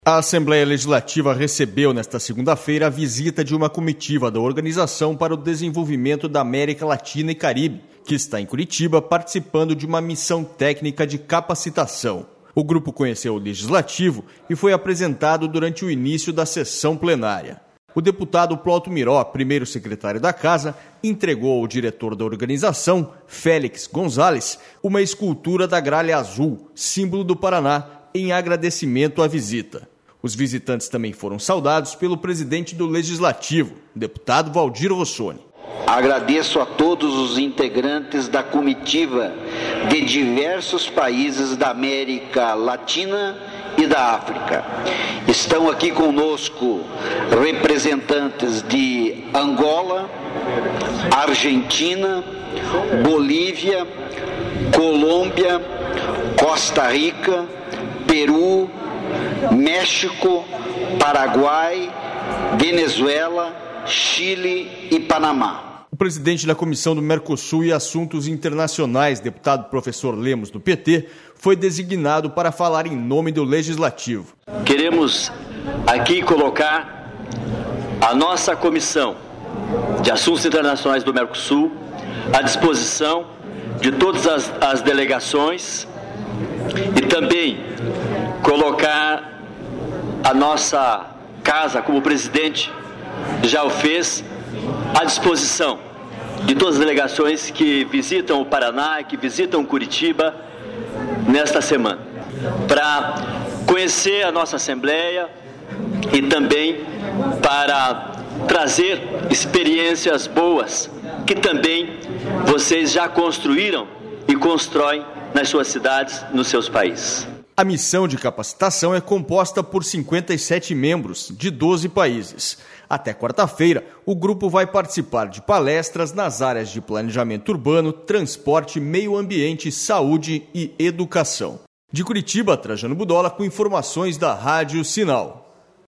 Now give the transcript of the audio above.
A Assembleia Legislativa recebeu nesta segunda-feira a visita de uma comitiva da Organização para o Desenvolvimento da América Latina e Caribe, que está em Curitiba participando de uma missão técnica de capacitação. O grupo conheceu o Legislativo e foi apresentado durante o início da sessão plenária. O deputado Ploto Miró, primeiro secretário da Casa, entregou ao diretor da organização, Félix Gonzalez, uma escultura da gralha azul, símbolo do Paraná, em agradecimento à visita. Os visitantes também foram saudados pelo presidente do Legislativo, deputado Valdir Rossoni. Agradeço a todos os integrantes da comitiva de diversos países da América Latina e da África. Estão aqui conosco representantes de Angola, Argentina, Bolívia, Colômbia, Costa Rica, Peru, México, Paraguai, Venezuela, Chile e Panamá. O presidente da Comissão do Mercosul e Assuntos Internacionais, deputado professor Lemos, do PT, foi designado para falar em nome do Legislativo. Queremos aqui colocar a nossa Comissão de Assuntos Internacionais do Mercosul à disposição de todas as delegações e também colocar a nossa casa, como o presidente já o fez, à disposição de todas as delegações que visitam o Paraná, que visitam Curitiba nesta semana, para conhecer a nossa Assembleia e também para trazer experiências boas que também vocês já construíram e constroem nas suas cidades, nos seus países. A missão de capacitação é composta por 57 membros de 12 países. Até quarta-feira, o grupo vai participar de palestras nas áreas de planejamento urbano, transporte, meio ambiente, saúde e educação. De Curitiba, Trajano Budola com informações da Rádio Sinal.